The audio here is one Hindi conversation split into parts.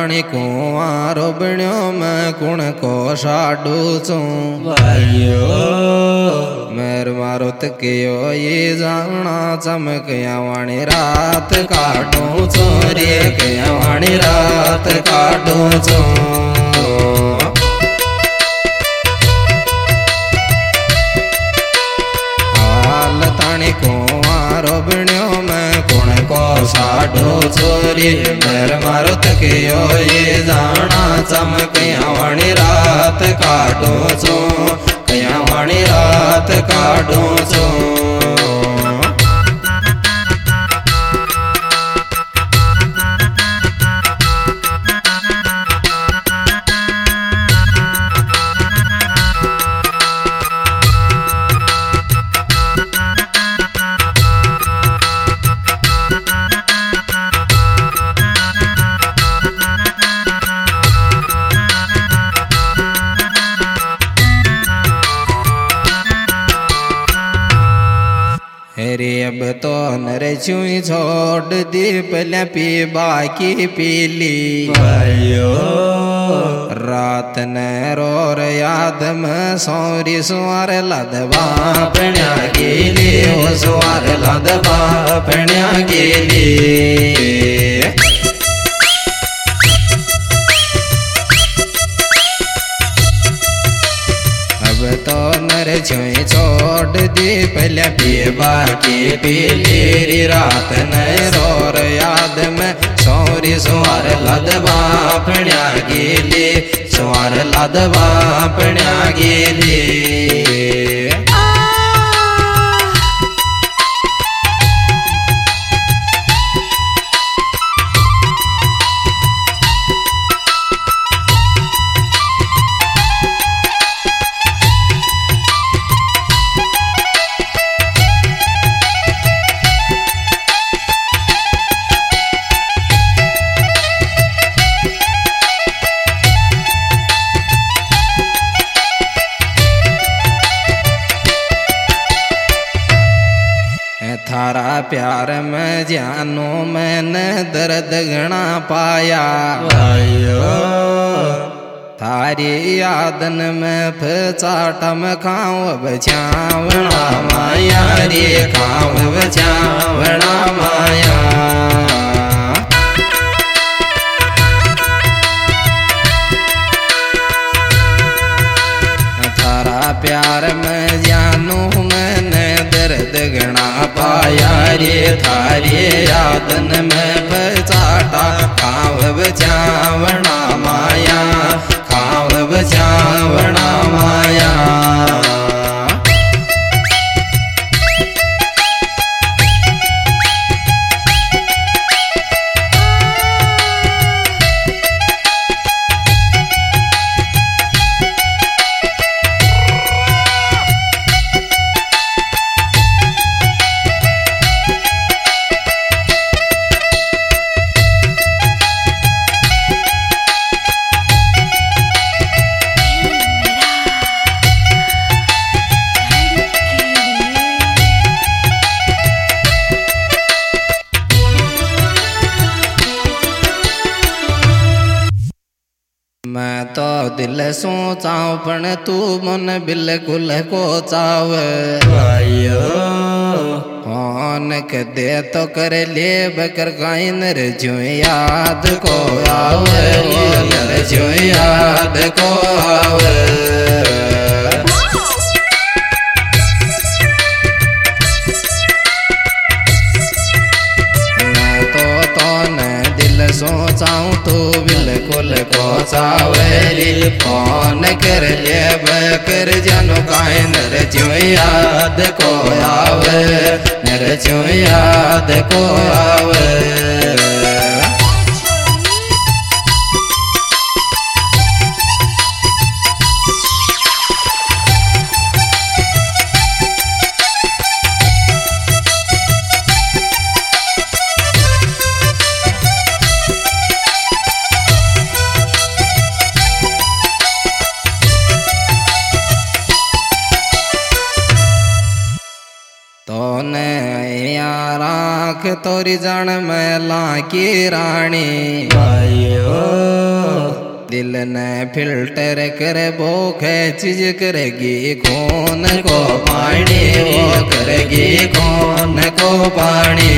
ताणी कुंवारो बण्यो मैं कुण को साडू छूं भाइयो मेर मारो तकियो ये जाना चमकया वाणी रात काटू छूं रे कया वाणी रात काटू छूं हाल ताणी कुंवारो बण्यो मैं कुण को साडू छोरी मेर मारो तकियो ये जाना चमकया वाणी रात काटू छूं कया वाणी रात काटू छूं रे अब तो नर छुई छोड़ दी पहले पी बाकी पीली भाइयो रात न रो याद में सौरी सुवार लदवा पण्या गेली ओ सुवार लदवा पण्या गेली तो नर छुई छोड़ दी पहले पीबा की पीली रात न रोर याद में सौरी सुवार लदवा पण्या गेली सुवार लदवा पण्या गेली थारा प्यार में जानो मैंने दर्द घना पाया भाइयो थारी यादन में फचाटम खाऊं बचावना माया रे खाऊं बचावना माया थारा प्यार में जानो मैंने दर्द घना पाया रे थारी यादन में बचाटा खाव बचावना माया खाव बचावना माया मैं तो दिल सोचाऊं पण तू मन बिल्कुल को चाव भाइयो कौन के दे तो कर ले बकर गाय नर जो याद को आवे नर जो याद को आवे सोचाऊं तो बिल्कुल को चावेरी कौन कर ले बकर जानो काहे नर जो याद को आवे नर जो याद को आवे तो ने राख तोरी जन मैला की रानी भाइयो दिल ने फिल्टर कर भूख चीज करेगी कौन को पानी वो करेगी कौन को पानी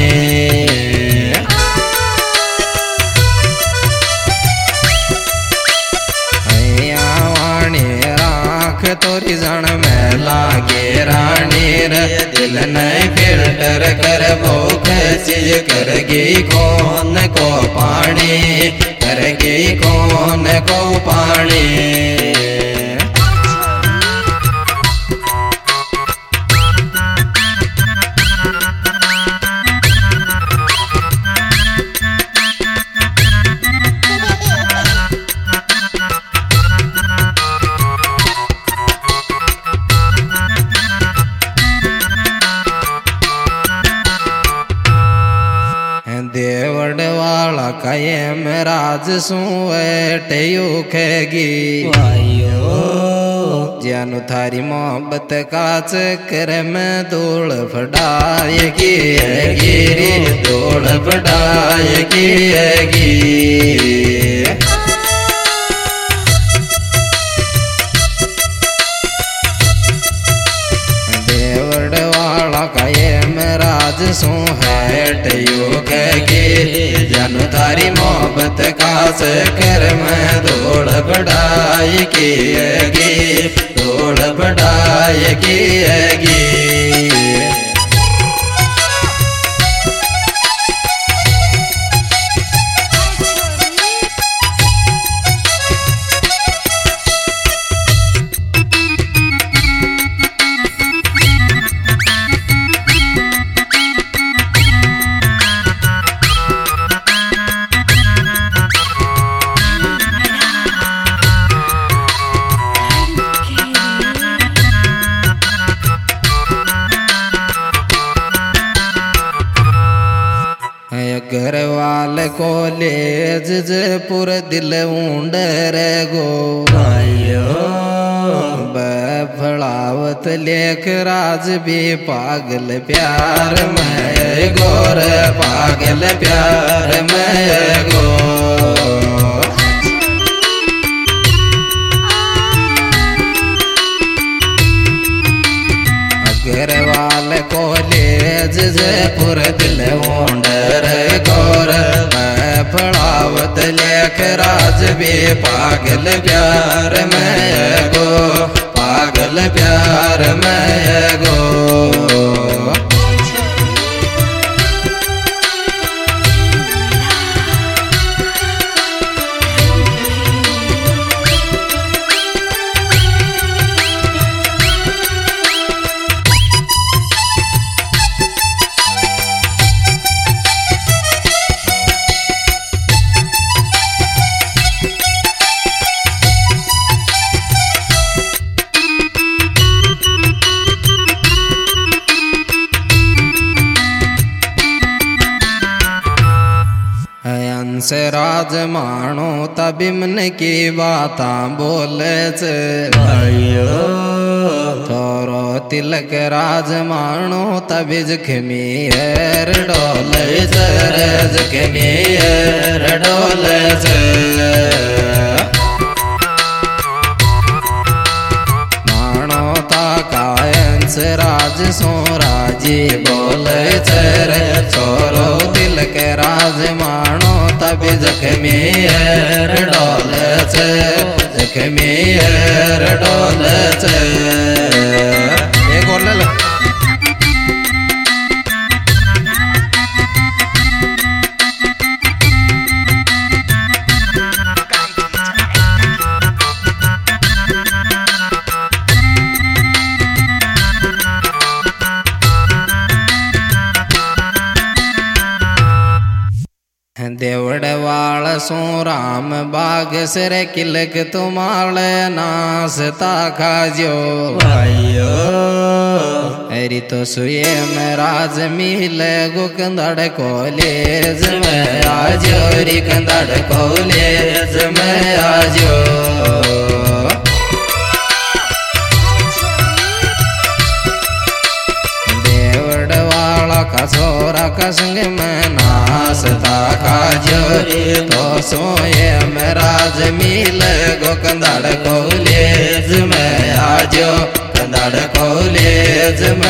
तोरी जन में लागे रानी रे दिल ने फिल्टर कर भूख चीज करगी कौन को पानी करगी कौन को पानी देवड़ वाला कायम राज सुटेयू खेगी भाइयो जानु थारी मोहब्बत का चक्कर में धूल फटाएगी गिरी धूल फटाएगी देवड़ वाला कायम राज सुहेट युग जनु तारी मोहब्बत का कर में दौड़ बढ़ाई की दौड़ बढ़ाई की घरवाल कॉलेज जयपुर दिल ऊंडर गो भाइयो बफड़ावत लेख राज भी पागल प्यार में गोर पागल प्यार में गो घरवाल कॉलेज जयपुर दिल ऊंडर गौर पढ़ावत लेख राज भी पागल प्यार में गो पागल प्यार में गो से राज मानो तभी मन की बात बोले भाइयो थोरो तिलक राज मानो तभी जख्मी है डोले जख्मी है डोले मानो ता कायन से राज सो राजी बोले चरे छोरो दिल के राज मानो तभी जख्मी है डोले जख्मी है डोले एक और ले लो देवड़ वाल सो राम बाग सिर किलक तुम्हारे नासता खाजो भाइयो हरी तो सुए में राज मिल गो कंदड़ कॉलेज में आजो री कंदड़ कॉलेज में आजो देवड़ का संग में नासता काजो तो सोए मेरा जमील गो कंदाड़ कॉलेज में आजो कंदाड़ कॉलेज